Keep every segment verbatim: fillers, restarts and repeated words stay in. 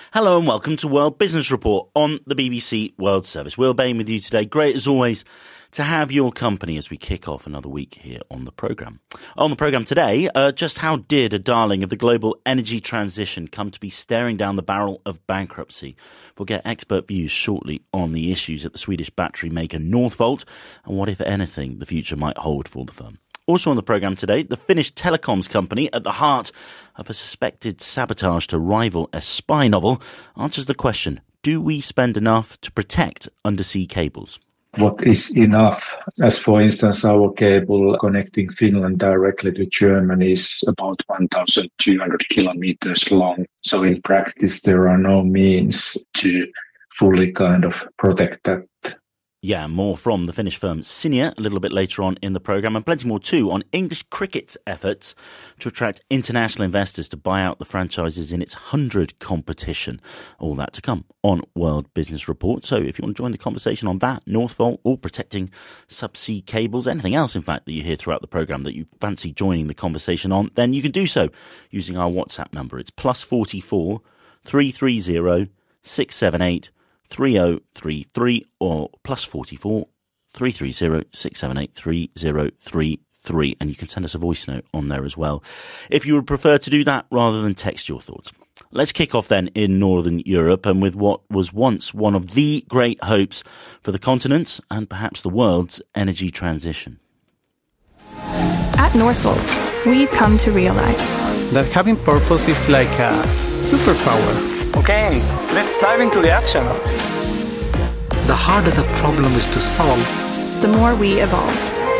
Hello and welcome to World Business Report on the B B C World Service. Will Bain with you today. Great as always to have your company as we kick off another week here on the programme. On the programme today, uh, just how did a darling of the global energy transition come to be staring down the barrel of bankruptcy? We'll get expert views shortly on the issues at the Swedish battery maker Northvolt and what, if anything, the future might hold for the firm. Also on the programme today, the Finnish telecoms company at the heart of a suspected sabotage to rival a spy novel answers the question, do we spend enough to protect undersea cables? What is enough? As for instance, our cable connecting Finland directly to Germany is about one thousand two hundred kilometers long. So in practice, there are no means to fully kind of protect that. Yeah, more from the Finnish firm Cinia a little bit later on in the programme, and plenty more too on English cricket's efforts to attract international investors to buy out the franchises in its one hundred competition. All that to come on World Business Report. So if you want to join the conversation on that, Northvolt, or protecting subsea cables, anything else, in fact, that you hear throughout the programme that you fancy joining the conversation on, then you can do so using our WhatsApp number. It's plus forty-four, three three zero, six seven eight, three oh three three or plus forty-four, three three zero, six seven eight, three oh three three. And you can send us a voice note on there as well if you would prefer to do that rather than text your thoughts. Let's kick off then in Northern Europe and with what was once one of the great hopes for the continent's and perhaps the world's energy transition. At Northvolt, we've come to realize that having purpose is like a superpower. Okay, let's dive into the action. The harder the problem is to solve, the more we evolve.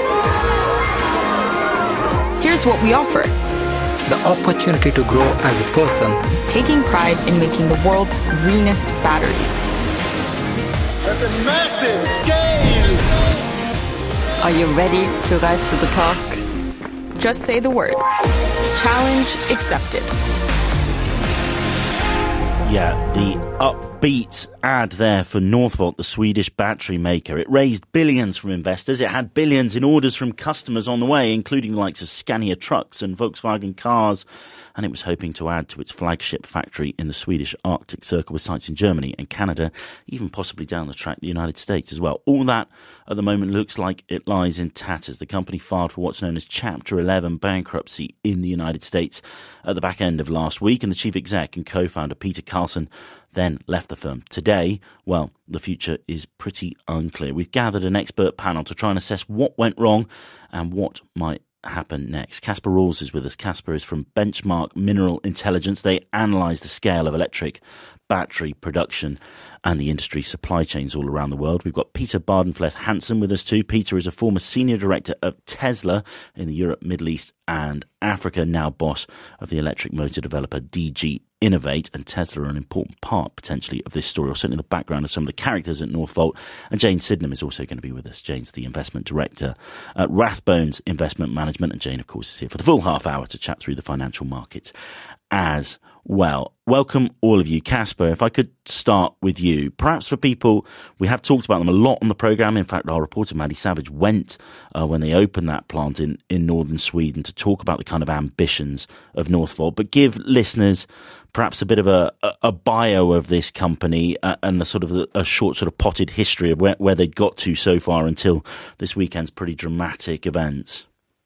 Here's what we offer. The opportunity to grow as a person. Taking pride in making the world's greenest batteries. That's a massive scale! Are you ready to rise to the task? Just say the words. Challenge accepted. Yeah, the upbeat ad there for Northvolt, the Swedish battery maker. It raised billions from investors. It had billions in orders from customers on the way, including the likes of Scania trucks and Volkswagen cars. And it was hoping to add to its flagship factory in the Swedish Arctic Circle with sites in Germany and Canada, even possibly down the track the United States as well. All that at the moment looks like it lies in tatters. The company filed for what's known as Chapter eleven bankruptcy in the United States at the back end of last week, and the chief exec and co-founder Peter Carlson then left the firm. Today, well, the future is pretty unclear. We've gathered an expert panel to try and assess what went wrong and what might happen next. Casper Rawls is with us. Casper is from Benchmark Mineral Intelligence. They analyse the scale of electric battery production and the industry supply chains all around the world. We've got Peter Bardenfleth Hansen with us too. Peter is a former senior director of Tesla in the Europe, Middle East and Africa, now boss of the electric motor developer D G Innovate, and Tesla are an important part potentially of this story, or certainly the background of some of the characters at Northvolt. And Jane Sydenham is also going to be with us. Jane's the investment director at Rathbones Investment Management, and Jane, of course, is here for the full half hour to chat through the financial markets as well. Welcome all of you. Casper, if I could start with you, perhaps for people, we have talked about them a lot on the programme. In fact, our reporter Maddie Savage went uh, when they opened that plant in, in northern Sweden to talk about the kind of ambitions of Northvolt, but give listeners perhaps a bit of a, a, a bio of this company uh, and a sort of a, a short sort of potted history of where, where they got to so far until this weekend's pretty dramatic events.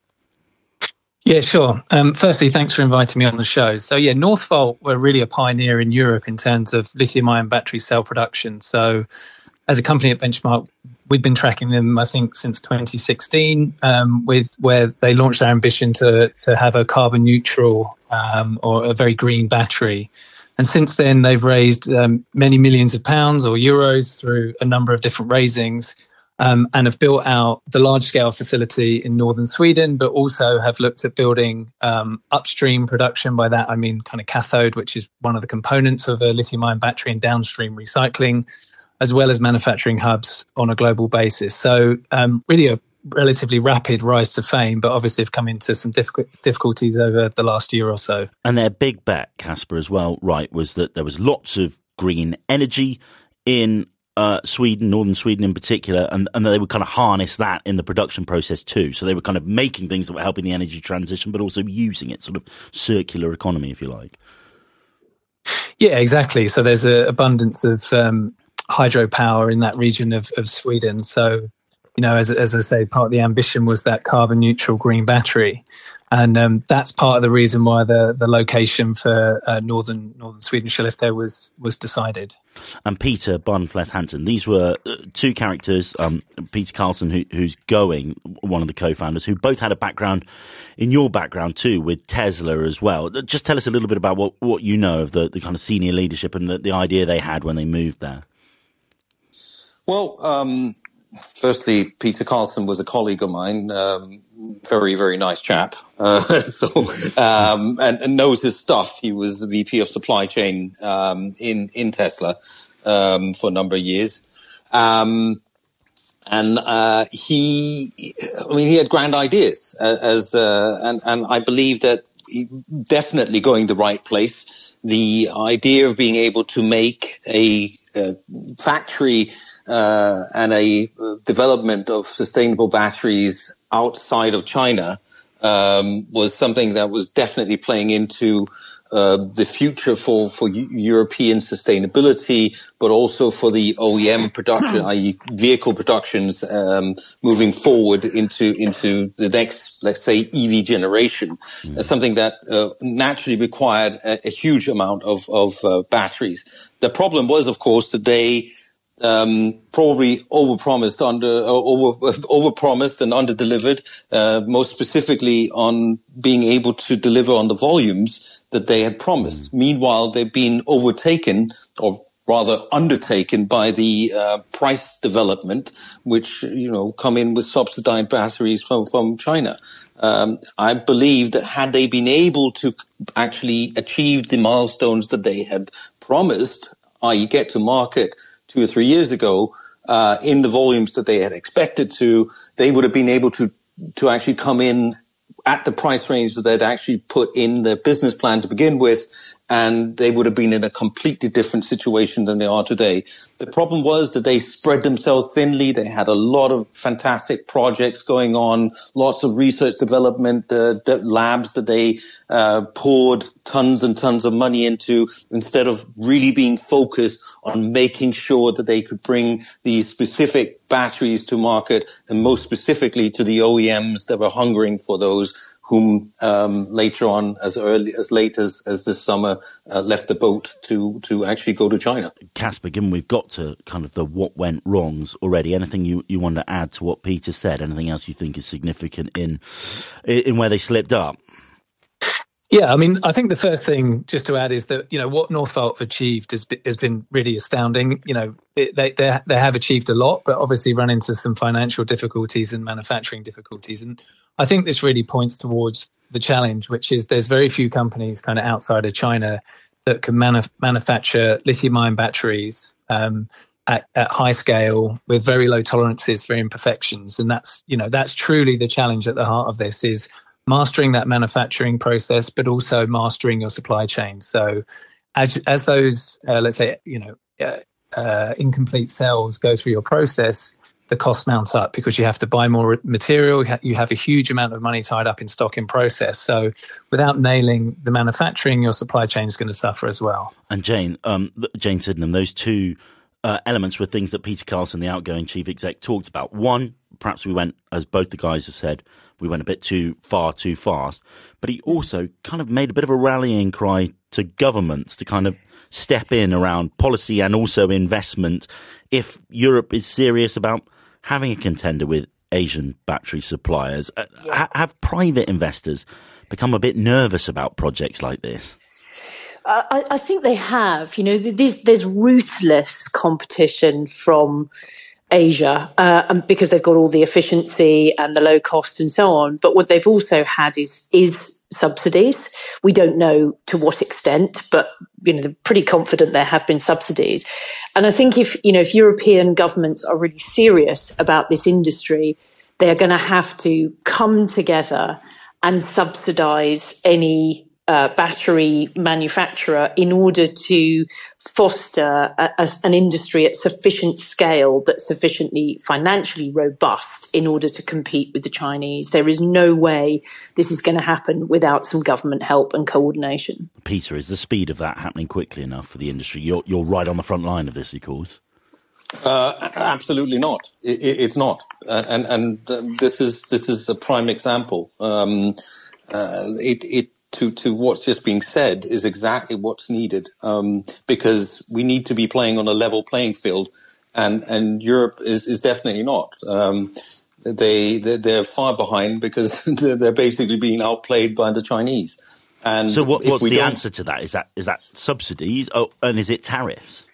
Yeah, sure. Um, firstly, thanks for inviting me on the show. So yeah, Northvolt were really a pioneer in Europe in terms of lithium-ion battery cell production. So as a company at Benchmark, we've been tracking them, I think, since twenty sixteen, um, with where they launched their ambition to to have a carbon neutral um, or a very green battery. And since then, they've raised um, many millions of pounds or euros through a number of different raisings. Um, and have built out the large-scale facility in northern Sweden, but also have looked at building um, upstream production. By that, I mean kind of cathode, which is one of the components of a lithium-ion battery, and downstream recycling, as well as manufacturing hubs on a global basis. So um, really a relatively rapid rise to fame, but obviously have come into some difficult difficulties over the last year or so. And their big bet, Casper, as well, right, was that there was lots of green energy in Uh, Sweden, northern Sweden in particular, and, and they would kind of harness that in the production process too. So they were kind of making things that were helping the energy transition, but also using it, sort of circular economy, if you like. Yeah, exactly. So there's an abundance of um, hydropower in that region of, of Sweden. So, you know, as, as I say, part of the ambition was that carbon neutral green battery. And um, that's part of the reason why the, the location for uh, northern northern Sweden, Skellefteå, was was decided. And Peter Barnefleth Hansen, these were two characters, um, Peter Carlsson, who, who's going, one of the co-founders, who both had a background in your background too, with Tesla as well. Just tell us a little bit about what, what you know of the, the kind of senior leadership and the, the idea they had when they moved there. Well, um, firstly, Peter Carlsson was a colleague of mine, um, very, very nice chap, uh, so, um, and, and knows his stuff. He was the V P of supply chain, um, in, in Tesla, um, for a number of years. Um, and, uh, he, I mean, he had grand ideas, uh, as, uh, and, and I believe that he definitely going the right place. The idea of being able to make a, a factory, uh, and a development of sustainable batteries outside of China, um, was something that was definitely playing into, uh, the future for, for European sustainability, but also for the O E M production, that is vehicle productions, um, moving forward into, into the next, let's say, E V generation. Mm. That's something that, uh, naturally required a, a huge amount of, of, uh, batteries. The problem was, of course, that they, Um, probably overpromised, under uh, over overpromised and underdelivered. Uh, most specifically on being able to deliver on the volumes that they had promised. Mm. Meanwhile, they've been overtaken, or rather undertaken, by the uh, price development, which you know come in with subsidized batteries from from China. Um, I believe that had they been able to actually achieve the milestones that they had promised, that is, get to market two or three years ago, uh, in the volumes that they had expected to, they would have been able to, to actually come in at the price range that they'd actually put in their business plan to begin with, and they would have been in a completely different situation than they are today. The problem was that they spread themselves thinly. They had a lot of fantastic projects going on, lots of research development uh, labs that they uh, poured tons and tons of money into, instead of really being focused on making sure that they could bring these specific batteries to market, and most specifically to the O E Ms that were hungering for those, whom um, later on, as early as late as, as this summer, uh, left the boat to to actually go to China. Casper, given we've got to kind of the what went wrongs already, anything you, you want to add to what Peter said? Anything else you think is significant in in where they slipped up? Yeah, I mean, I think the first thing just to add is that, you know, what Northvolt have achieved has been, has been really astounding. You know, it, they, they they have achieved a lot, but obviously run into some financial difficulties and manufacturing difficulties. And I think this really points towards the challenge, which is there's very few companies kind of outside of China that can manu- manufacture lithium-ion batteries um, at, at high scale with very low tolerances for imperfections. And that's, you know, that's truly the challenge at the heart of this, is mastering that manufacturing process, but also mastering your supply chain. So as, as those, uh, let's say, you know, uh, uh, incomplete cells go through your process, the costs mount up because you have to buy more material. You have a huge amount of money tied up in stock in process. So without nailing the manufacturing, your supply chain is going to suffer as well. And Jane, um, Jane Sydenham, those two uh, elements were things that Peter Carlsson, the outgoing chief exec, talked about. One, perhaps we went, as both the guys have said, we went a bit too far, too fast. But he also kind of made a bit of a rallying cry to governments to kind of step in around policy and also investment if Europe is serious about having a contender with Asian battery suppliers. Yeah. Have private investors become a bit nervous about projects like this? Uh, I, I think they have. You know, there's, there's ruthless competition from Asia, uh, and because they've got all the efficiency and the low cost and so on. But what they've also had is is subsidies. We don't know to what extent, but you know, they're pretty confident there have been subsidies. And I think if you know if European governments are really serious about this industry, they are going to have to come together and subsidize any uh, battery manufacturer in order to foster a, a, an industry at sufficient scale that's sufficiently financially robust in order to compete with the Chinese. There is no way this is going to happen without some government help and coordination. Peter, is the speed of that happening quickly enough for the industry? You're, you're right on the front line of this, of course. Uh, absolutely not. It, it, it's not, uh, and and uh, this is this is a prime example. Um, uh, it it to to what's just being said is exactly what's needed, um, because we need to be playing on a level playing field, and and Europe is is definitely not. Um, they they're, they're far behind because they're basically being outplayed by the Chinese. And so, what, what's the don't... answer to that? Is that is that subsidies, oh, and is it tariffs?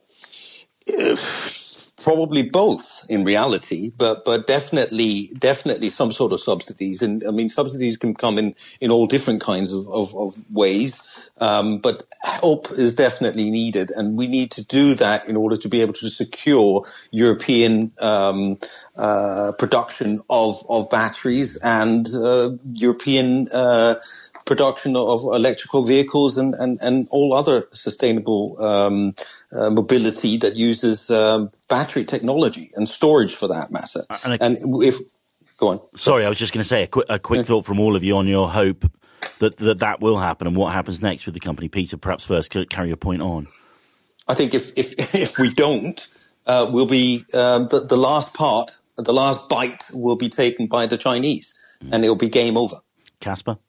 Uh, probably both in reality, but but definitely definitely some sort of subsidies. And I mean, subsidies can come in, in all different kinds of, of, of ways. Um, but help is definitely needed, and we need to do that in order to be able to secure European um, uh, production of of batteries and uh, European uh, production of electrical vehicles and, and, and all other sustainable um, uh, mobility that uses um, battery technology and storage for that matter. And, I, and if go on, sorry, I was just going to say a quick, a quick yeah. thought from all of you on your hope that, that that will happen and what happens next with the company. Peter, perhaps first carry your point on. I think if if if we don't, uh, we'll be um, the, the last part, the last bite will be taken by the Chinese, mm. and it'll be game over. Caspar?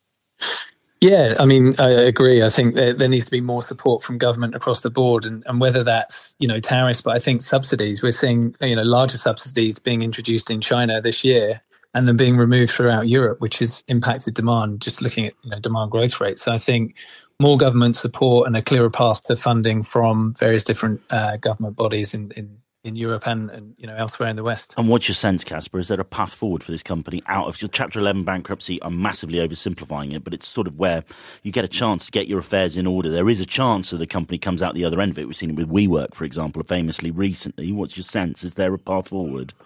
Yeah, I mean, I agree. I think there, there needs to be more support from government across the board, and, and whether that's, you know, tariffs, but I think subsidies. We're seeing, you know, larger subsidies being introduced in China this year and then being removed throughout Europe, which has impacted demand, just looking at, you know, demand growth rates. So I think more government support and a clearer path to funding from various different uh, government bodies in, in in Europe and, and, you know, elsewhere in the West. And what's your sense, Caspar? Is there a path forward for this company out of your Chapter eleven bankruptcy? I'm massively oversimplifying it, but it's sort of where you get a chance to get your affairs in order. There is a chance that the company comes out the other end of it. We've seen it with WeWork, for example, famously recently. What's your sense? Is there a path forward?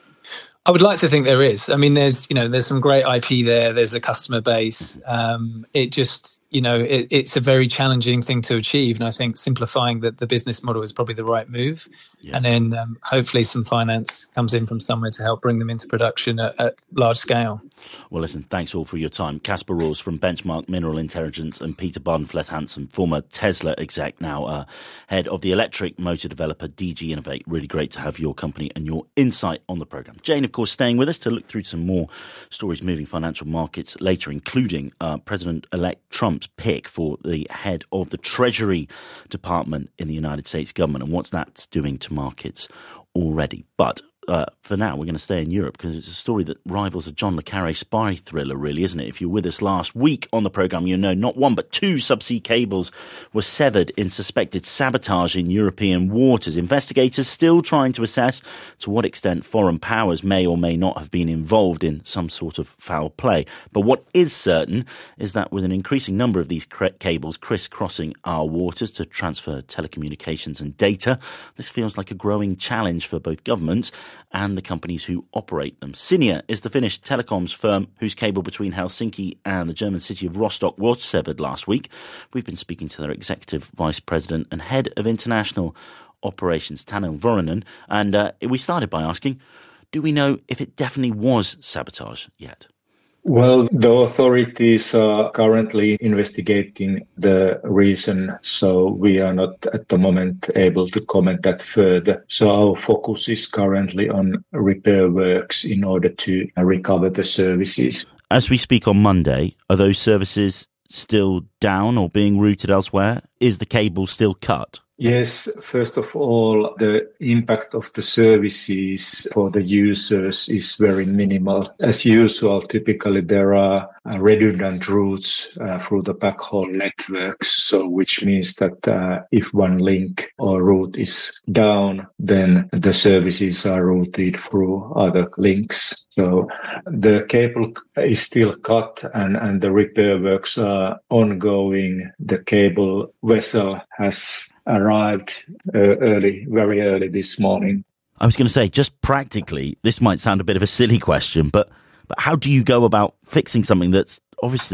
I would like to think there is. I mean, there's, you know, there's some great I P there. There's a customer base. Um, it just, you know, it, it's a very challenging thing to achieve. And I think simplifying the, the business model is probably the right move. Yeah. And then um, hopefully some finance comes in from somewhere to help bring them into production at, at large scale. Well, listen, thanks all for your time. Caspar Rors from Benchmark Mineral Intelligence and Peter Bardenfleth-Hansen, former Tesla exec, now uh, head of the electric motor developer D G Innovate. Really great to have your company and your insight on the programme. Jane, of course, staying with us to look through some more stories moving financial markets later, including uh, President-elect Trump's pick for the head of the Treasury Department in the United States government and what's that's doing to markets already. But Uh, for now, we're going to stay in Europe because it's a story that rivals a John le Carré spy thriller, really, isn't it? If you were with us last week on the programme, you know not one but two subsea cables were severed in suspected sabotage in European waters. Investigators still trying to assess to what extent foreign powers may or may not have been involved in some sort of foul play. But what is certain is that with an increasing number of these cables crisscrossing our waters to transfer telecommunications and data, this feels like a growing challenge for both governments and the companies who operate them. Cinia is the Finnish telecoms firm whose cable between Helsinki and the German city of Rostock was severed last week. We've been speaking to their executive vice president and head of international operations, Tanel Vuorinen, and uh, we started by asking, do we know if it definitely was sabotage yet? Well, the authorities are currently investigating the reason, so we are not at the moment able to comment that further. So our focus is currently on repair works in order to recover the services. As we speak on Monday, are those services still down or being routed elsewhere? Is the cable still cut? Yes, first of all, the impact of the services for the users is very minimal. As usual, typically there are uh, redundant routes uh, through the backhaul networks, so which means that uh, if one link or route is down, then the services are routed through other links. So the cable is still cut and, and the repair works are ongoing. The cable vessel has arrived uh, early, very early this morning. I was going to say, just practically, this might sound a bit of a silly question, but but how do you go about fixing something that's obviously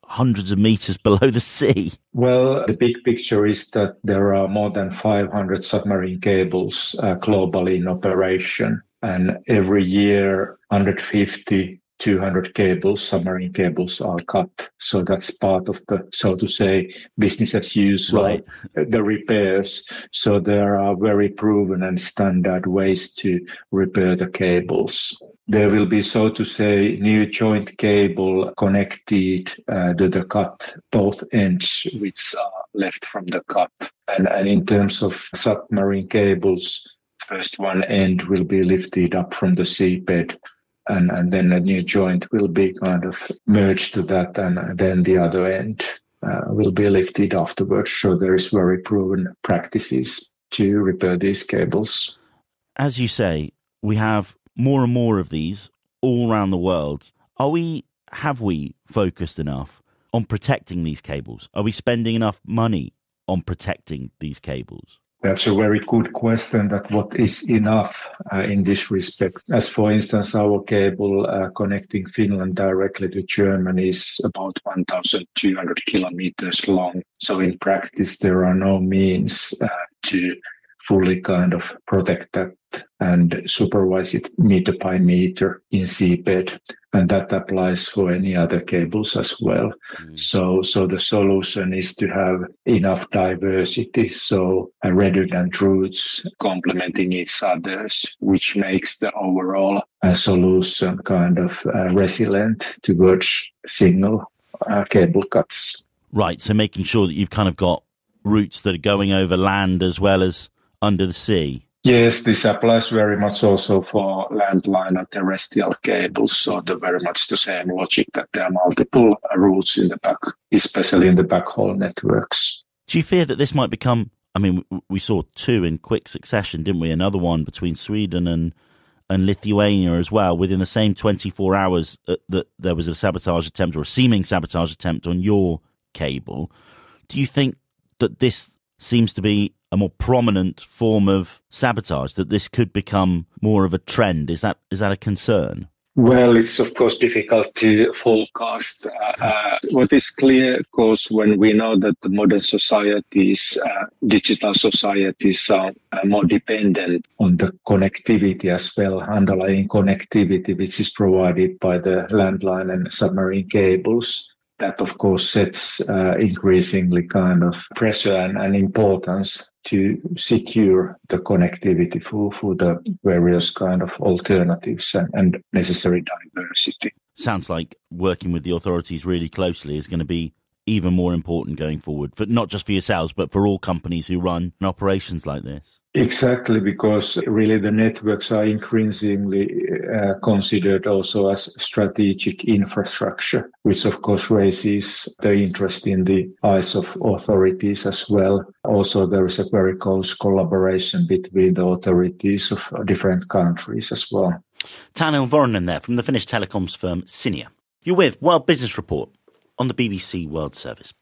hundreds of meters below the sea? Well, the big picture is that there are more than five hundred submarine cables uh, globally in operation. And every year, one hundred fifty, two hundred cables, submarine cables are cut. So that's part of the, so to say, business as usual, right. The repairs. So there are very proven and standard ways to repair the cables. There will be, so to say, new joint cable connected uh, to the cut, both ends which are left from the cut. And, and in terms of submarine cables, first one end will be lifted up from the seabed, and, and then a new joint will be kind of merged to that, and then the other end uh, will be lifted afterwards. So there is very proven practices to repair these cables. As you say, we have more and more of these all around the world. Are we, have we focused enough on protecting these cables? Are we spending enough money on protecting these cables? That's a very good question, that what is enough uh, in this respect. As for instance, our cable uh, connecting Finland directly to Germany is about one thousand two hundred kilometers long. So in practice, there are no means uh, to fully kind of protect that and supervise it meter by meter in seabed. And that applies for any other cables as well. Mm. So, so the solution is to have enough diversity, so uh, redundant routes complementing each others, which makes the overall uh, solution kind of uh, resilient towards single uh, cable cuts. Right, so making sure that you've kind of got routes that are going over land as well as under the sea. Yes, this applies very much also for landline and terrestrial cables. So the very much the same logic, that there are multiple routes in the back, especially in the backhaul networks. Do you fear that this might become, I mean, we saw two in quick succession, didn't we? Another one between Sweden and, and Lithuania as well. Within the same twenty-four hours uh, that there was a sabotage attempt or a seeming sabotage attempt on your cable. Do you think that this seems to be a more prominent form of sabotage, that this could become more of a trend? Is that is that a concern? Well, it's of course difficult to forecast. Uh, uh, what is clear, of course, when we know that the modern societies, uh, digital societies are uh, more dependent on the connectivity as well, underlying connectivity, which is provided by the landline and submarine cables. That, of course, sets uh, increasingly kind of pressure and, and importance to secure the connectivity for, for the various kind of alternatives and, and necessary diversity. Sounds like working with the authorities really closely is going to be even more important going forward, for not just for yourselves, but for all companies who run operations like this. Exactly, because really the networks are increasingly uh, considered also as strategic infrastructure, which of course raises the interest in the eyes of authorities as well. Also, there is a very close collaboration between the authorities of different countries as well. Tano Voronen there from the Finnish telecoms firm Cinia. You're with World Business Report on the B B C World Service.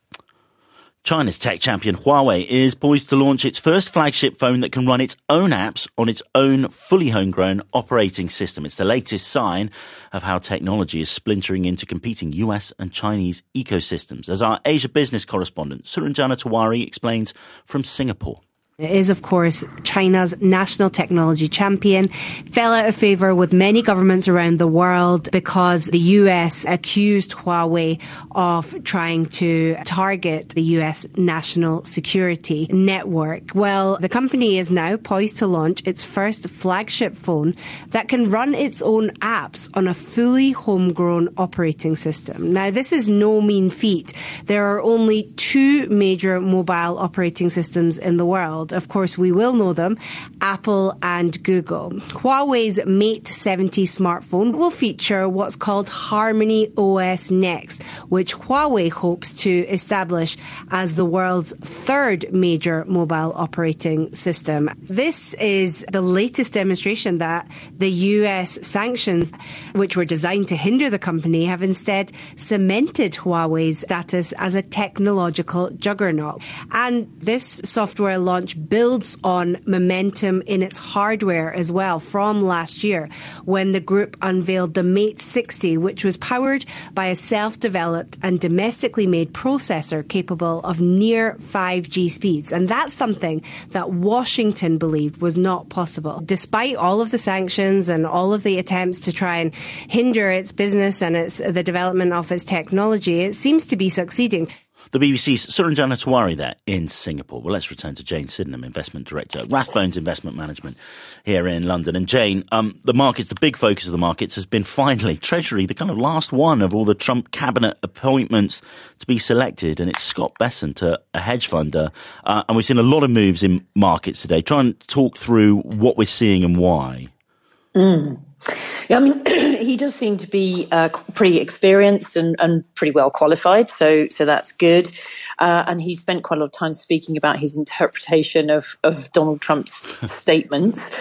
China's tech champion Huawei is poised to launch its first flagship phone that can run its own apps on its own fully homegrown operating system. It's the latest sign of how technology is splintering into competing U S and Chinese ecosystems, as our Asia business correspondent Suranjana Tawari explains from Singapore. It is, of course, China's national technology champion. Fell out of favour with many governments around the world because the U S accused Huawei of trying to target the U S national security network. Well, the company is now poised to launch its first flagship phone that can run its own apps on a fully homegrown operating system. Now, this is no mean feat. There are only two major mobile operating systems in the world. Of course, we will know them, Apple and Google. Huawei's Mate seventy smartphone will feature what's called Harmony O S Next, which Huawei hopes to establish as the world's third major mobile operating system. This is the latest demonstration that the U S sanctions, which were designed to hinder the company, have instead cemented Huawei's status as a technological juggernaut. And this software launch builds on momentum in its hardware as well from last year when the group unveiled the Mate sixty, which was powered by a self-developed and domestically made processor capable of near five G speeds. And that's something that Washington believed was not possible. Despite all of the sanctions and all of the attempts to try and hinder its business and its the development of its technology, it seems to be succeeding. The B B C's Suranjana Tiwari there in Singapore. Well, let's return to Jane Sydenham, Investment Director at Rathbones Investment Management here in London. And Jane, um, the markets, the big focus of the markets has been finally Treasury, the kind of last one of all the Trump cabinet appointments to be selected. And it's Scott Bessent, a, a hedge funder. Uh, and we've seen a lot of moves in markets today. Try and talk through what we're seeing and why. Mm. Yeah, I mean, he does seem to be uh, pretty experienced and, and pretty well qualified, so so that's good. Uh, and he spent quite a lot of time speaking about his interpretation of, of Donald Trump's statements.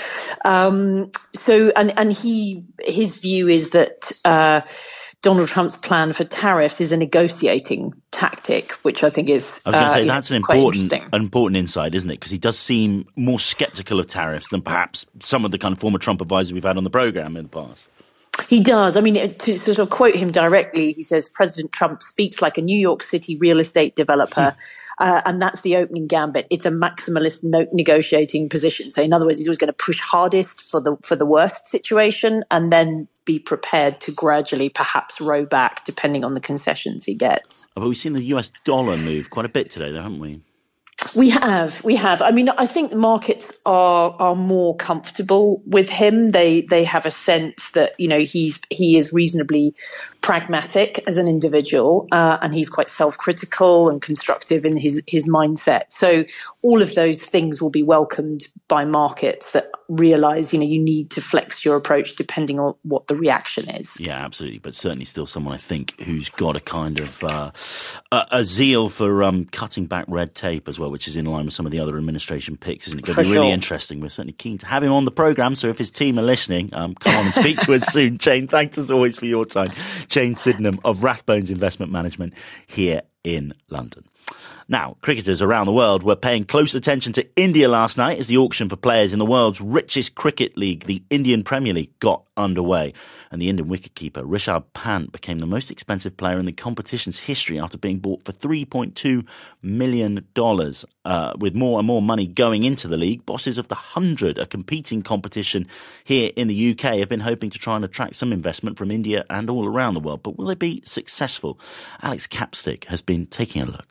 Um, so, and and he his view is that uh, Donald Trump's plan for tariffs is a negotiating tactic, which I think is I was going to say uh, that's know, an important an important insight, isn't it? Because he does seem more sceptical of tariffs than perhaps some of the kind of former Trump advisors we've had on the programme in the past. He does. I mean, to sort of quote him directly, he says, President Trump speaks like a New York City real estate developer. Uh, and that's the opening gambit. It's a maximalist no- negotiating position. So in other words, he's always going to push hardest for the for the worst situation and then be prepared to gradually perhaps row back depending on the concessions he gets. But we've seen the U S dollar move quite a bit today, though, haven't we? We have, we have. I mean, I think the markets are are more comfortable with him. They they have a sense that, you know, he's he is reasonably pragmatic as an individual, uh, and he's quite self-critical and constructive in his his mindset. So all of those things will be welcomed by markets that realize, you know, you need to flex your approach depending on what the reaction is. Yeah, absolutely. But certainly still someone, I think, who's got a kind of uh, a, a zeal for um, cutting back red tape as well, which is in line with some of the other administration picks, isn't it? Going to be really sure. interesting. We're certainly keen to have him on the programme. So if his team are listening, um, come on and speak to us soon. Jane, thanks as always for your time. Jane Sydenham of Rathbones Investment Management here in London. Now, cricketers around the world were paying close attention to India last night as the auction for players in the world's richest cricket league, the Indian Premier League, got underway. And the Indian wicketkeeper Rishabh Pant became the most expensive player in the competition's history after being bought for three point two million dollars. Uh, with more and more money going into the league, bosses of the Hundred, a competing competition here in the U K, have been hoping to try and attract some investment from India and all around the world. But will they be successful? Alex Capstick has been taking a look.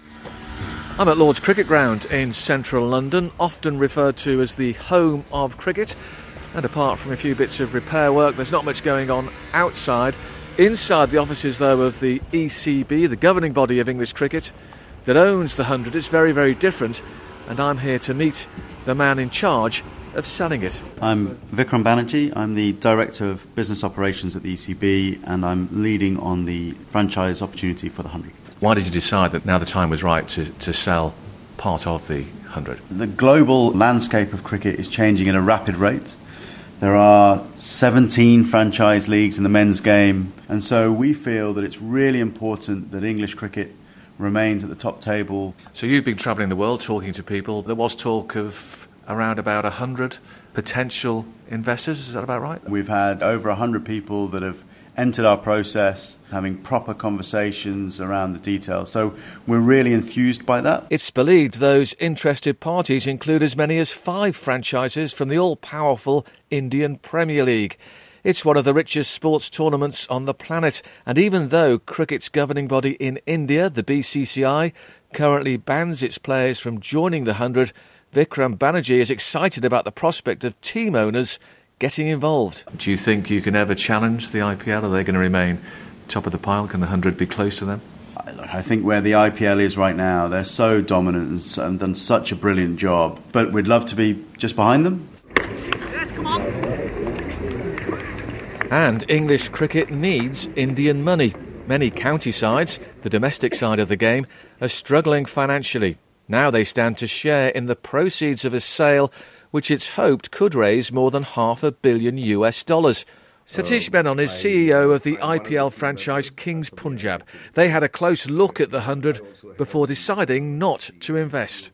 I'm at Lord's Cricket Ground in central London, often referred to as the home of cricket. And apart from a few bits of repair work, there's not much going on outside. Inside the offices, though, of the E C B, the governing body of English cricket, that owns the Hundred, it's very, very different. And I'm here to meet the man in charge of selling it. I'm Vikram Banerjee. I'm the Director of Business Operations at the E C B, and I'm leading on the franchise opportunity for the Hundred. Why did you decide that now the time was right to, to sell part of the Hundred? The global landscape of cricket is changing at a rapid rate. There are seventeen franchise leagues in the men's game, and so we feel that it's really important that English cricket remains at the top table. So you've been travelling the world talking to people. There was talk of around about one hundred potential investors, is that about right? We've had over one hundred people that have entered our process, having proper conversations around the details. So we're really enthused by that. It's believed those interested parties include as many as five franchises from the all-powerful Indian Premier League. It's one of the richest sports tournaments on the planet, and even though cricket's governing body in India, the B C C I, currently bans its players from joining the Hundred, Vikram Banerjee is excited about the prospect of team owners getting involved. Do you think you can ever challenge the I P L? Are they going to remain top of the pile? Can the Hundred be close to them? I think where the I P L is right now, they're so dominant and done such a brilliant job, but we'd love to be just behind them. Yes, come on. And English cricket needs Indian money. Many county sides, the domestic side of the game, are struggling financially. Now they stand to share in the proceeds of a sale which it's hoped could raise more than half a billion U S dollars. Satish Menon is C E O of the I P L franchise Kings Punjab. They had a close look at the Hundred before deciding not to invest.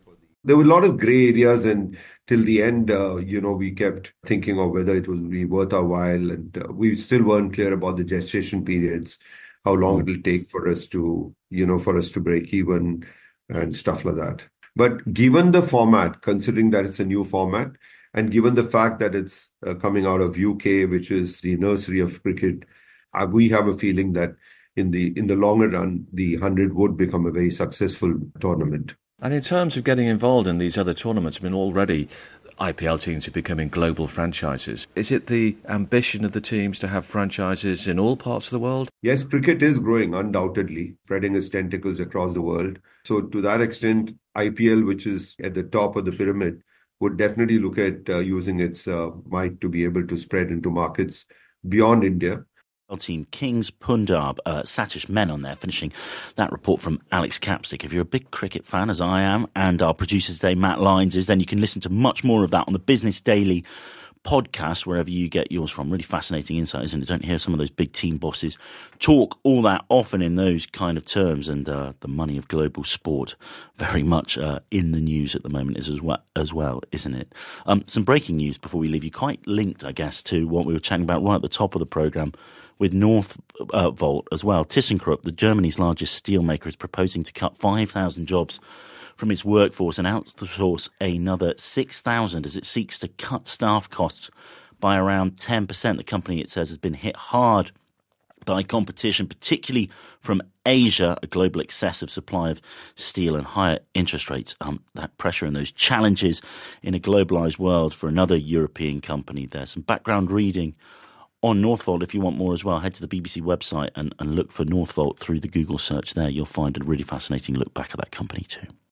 There were a lot of grey areas, and till the end, uh, you know, we kept thinking of whether it would be worth our while, and uh, we still weren't clear about the gestation periods, how long it will take for us to, you know, for us to break even and stuff like that. But given the format, considering that it's a new format, and given the fact that it's uh, coming out of U K, which is the nursery of cricket, uh, we have a feeling that in the in the longer run, the one hundred would become a very successful tournament. And in terms of getting involved in these other tournaments, I mean, already I P L teams are becoming global franchises. Is it the ambition of the teams to have franchises in all parts of the world? Yes, cricket is growing, undoubtedly, spreading its tentacles across the world. So to that extent, I P L, which is at the top of the pyramid, would definitely look at uh, using its uh, might to be able to spread into markets beyond India. Team Kings, Punjab, uh, Satish Menon there, finishing that report from Alex Capstick. If you're a big cricket fan, as I am, and our producer today, Matt Lyons, is, then you can listen to much more of that on the Business Daily podcast, wherever you get yours from. Really fascinating insights, and you don't hear some of those big team bosses talk all that often in those kind of terms. And uh, the money of global sport very much uh, in the news at the moment is as well, as well isn't it? Um, some breaking news before we leave you, quite linked, I guess, to what we were chatting about right at the top of the programme with Northvolt uh, as well. ThyssenKrupp, the Germany's largest steelmaker, is proposing to cut five thousand jobs from its workforce and outsource another six thousand as it seeks to cut staff costs by around ten percent. The company, it says, has been hit hard by competition, particularly from Asia, a global excessive supply of steel and higher interest rates. Um, that pressure and those challenges in a globalised world for another European company. There's some background reading on Northvolt. If you want more as well, head to the B B C website and, and look for Northvolt through the Google search there. You'll find a really fascinating look back at that company too.